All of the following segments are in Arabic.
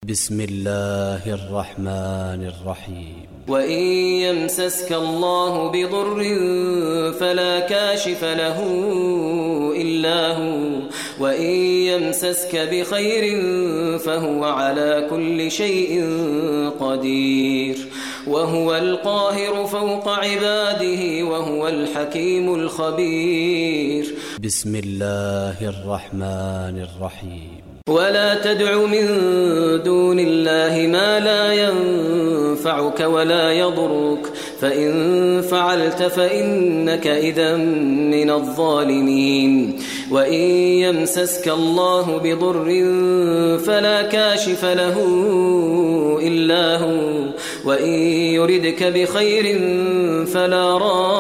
بسم الله الرحمن الرحيم. وإن يمسسك الله بضر فلا كاشف له إلا هو، وإن يمسسك بخير فهو على كل شيء قدير، وهو القاهر فوق عباده، وهو الحكيم الخبير. بسم الله الرحمن الرحيم. ولا تدع من دون الله ما لا ينفعك ولا يضرك، فإن فعلت فإنك إذا من الظالمين. وإن يمسسك الله بضر فلا كاشف له إلا هو، وإن يردك بخير فلا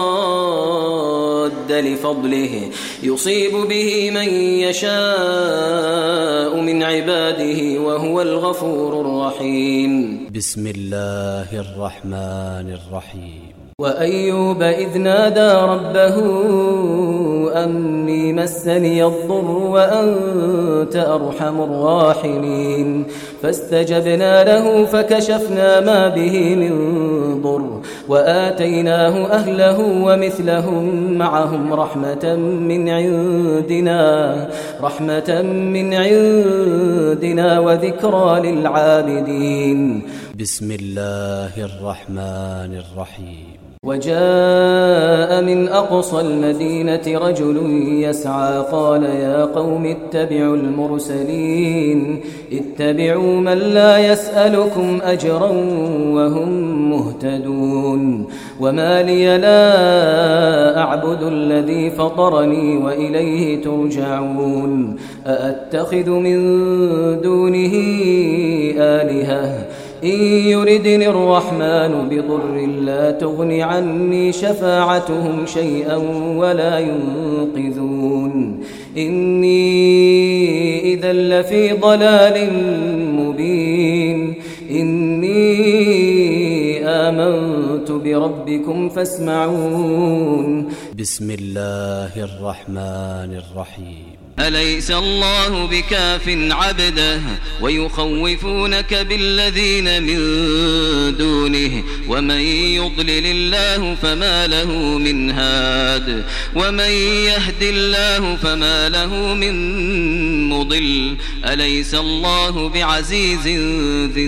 راد لفضله يصيب به من يشاء من عباده، وهو الغفور الرحيم. بسم الله الرحمن الرحيم. وأيوب إذ نادى ربه أني مسني الضر وأنت أرحم الراحمين، فاستجبنا له فكشفنا ما به من ضر، وآتيناه أهله ومثلهم معهم رحمة من عندنا وذكرى للعابدين. بسم الله الرحمن الرحيم. وجاء من أقصى المدينة رجل يسعى قال يا قوم اتبعوا المرسلين، اتبعوا من لا يسألكم أجرا وهم مهتدون. وما لي لا أعبد الذي فطرني وإليه ترجعون، أأتخذ من دونه آلهة إن يردني الرحمن بضر لا تغن عني شفاعتهم شيئا ولا ينقذون، إني إذا لفي ضلال مبين. إني آمنت بربكم فاسمعون. بسم الله الرحمن الرحيم. أليس الله بكاف عبده ويخوفونك بالذين من دونه، ومن يضلل الله فما له من هاد، ومن يهد الله فما له من مضل. أليس الله بعزيز ذي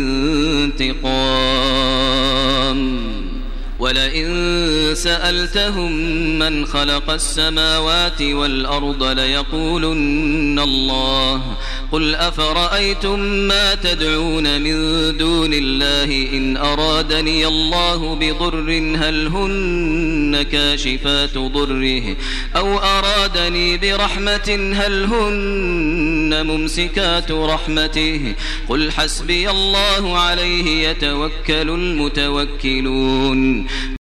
انتقام. ولئن سألتهم من خلق السماوات والأرض ليقولن الله، قل أفرأيتم ما تدعون من دون الله إن أرادني الله بضر هل هن كاشفات ضره، أو أرادني برحمة هل هن ممسكات رحمته، قل حسبي الله عليه يتوكل المتوكلون.